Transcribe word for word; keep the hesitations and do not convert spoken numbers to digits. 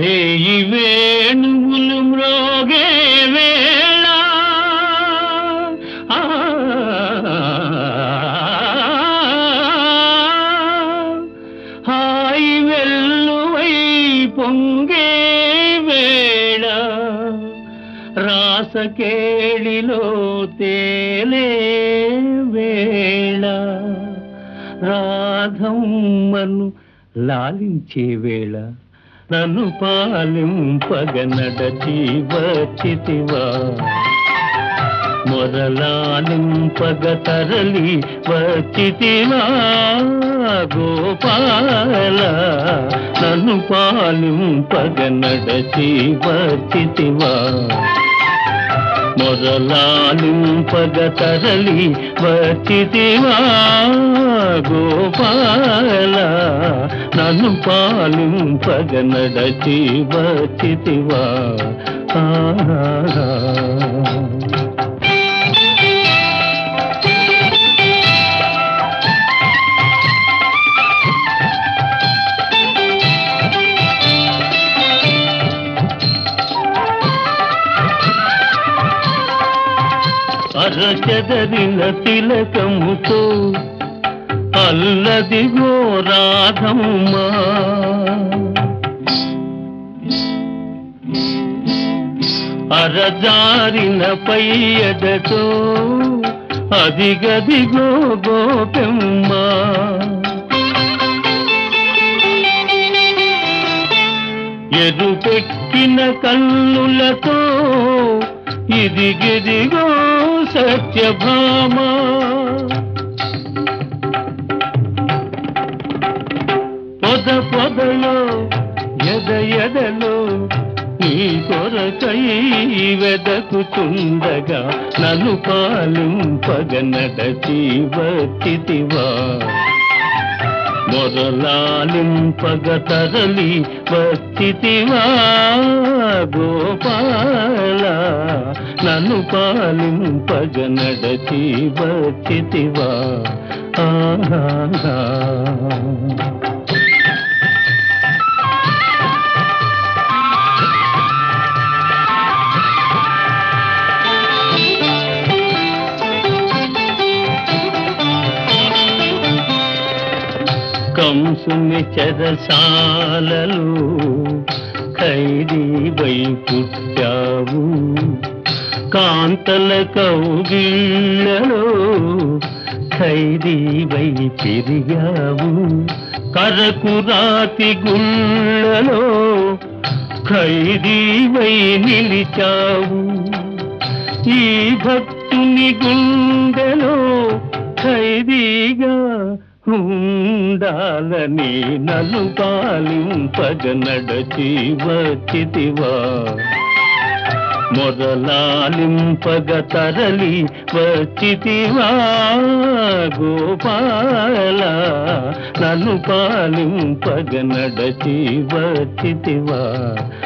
వేయి వేణువులు మ్రోగే వేళ హాయి వెల్లువై పొంగే వేళ రాసకేళిలో తేలే వేళ రాధమ్మను లాలించే వేళ నన్ను పాలింపగ నడచి వచ్చితివా మొరలాలింపగ తరలి వచ్చితివా గోపాల నన్ను పాలింపగ నడచి వచ్చితివా మొరలాలింపగ తరలి వచ్చితివా గోపాల నన్ను పాలింపగ నడచి వచ్చితివా అరచెదరిన తిలకముతో అల్లదిగో రాధమ్మ అరజారిన పయ్యదతో అదిగదిగో గోపెమ్మ ఎరుపెక్కిన కన్నులతో ఇదిగిదిగో సత్యభామ పొద పొదలో ఎద ఎదలో నీ కొరకై వెదకుతుండగా నన్ను పాలింపగ నడచి వచ్చితివా మొరలాలింపగ తరలి వచ్చితివా గోపాల నన్ను పాలింపగ నడచి వచ్చితివా ఆహా కంసుని చెరసాలలో ఖైదీవై పుట్టావు కాంతల కౌగిళ్ళలో ఖైదీవై పెరిగావు కరకురాతి గుళ్ళలో ఖైదీవై నిలిచావు ఈ భక్తుని గుండెలో ఖైదీగా ఉండాలని నన్ను పాలింపగ నడచి వచ్చితివా మొదలాలింపగ తరలి వచ్చితివా గోపాల నన్ను పాలింపగ నడచి వచ్చితివా